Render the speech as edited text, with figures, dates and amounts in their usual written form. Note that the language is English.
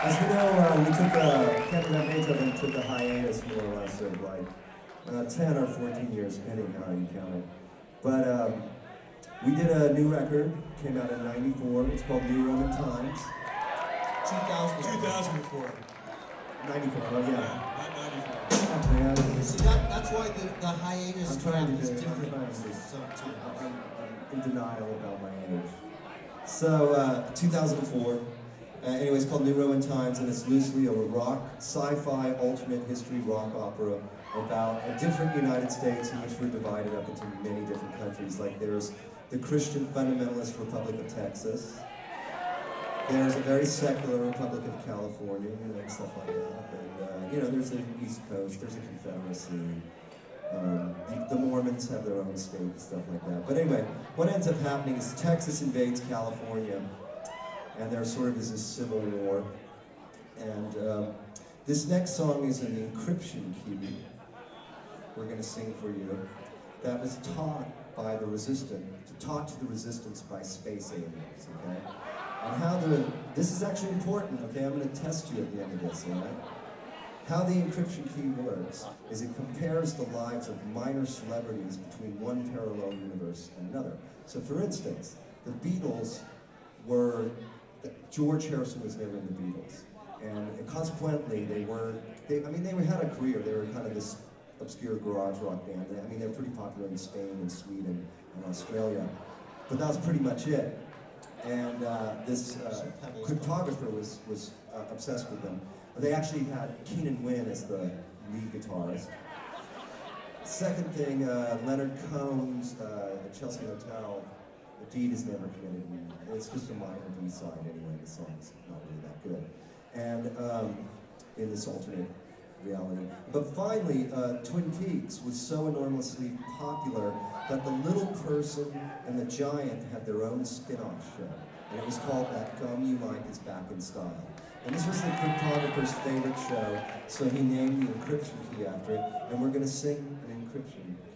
As you know, we took Canada Beethoven took a hiatus more or less of like 10 or 14 years, depending how you count it. But we did a new record, came out in '94. It's called New Roman Times. 2004. 94, oh yeah. Not 94. Oh, man. See, that's why the hiatus I'm trying gap to is do it. I'm different trying to do it. sometimes. I'm in denial about my age. So, 2004. Anyway, it's called New Roman Times, and it's loosely a rock, sci-fi, alternate history rock opera about a different United States in which we're divided up into many different countries. Like there's the Christian fundamentalist Republic of Texas. There's a very secular Republic of California, and stuff like that. And, there's the East Coast, there's a Confederacy. The Mormons have their own state and stuff like that. But anyway, what ends up happening is Texas invades California, and there sort of is this civil war. And this next song is an encryption key we're going to sing for you that was taught by the taught to the resistance by space aliens, okay? And this is actually important, okay? I'm going to test you at the end of this, all right? How the encryption key works is it compares the lives of minor celebrities between one parallel universe and another. So for instance, the Beatles George Harrison was never in the Beatles. And consequently, they had a career. They were kind of this obscure garage rock band. They're pretty popular in Spain and Sweden and Australia. But that was pretty much it. And this cryptographer was obsessed with them. They actually had Keenan Wynn as the lead guitarist. Second thing, Leonard Cohen's Chelsea Hotel, the deed is never committed. It's just a minor B-side anyway, the song's not really that good. And in this alternate reality. But finally, Twin Peaks was so enormously popular that the little person and the giant had their own spin-off show. And it was called That Gum You Like Is Back in Style. And this was the cryptographer's favorite show, so he named the encryption key after it, and we're going to sing an encryption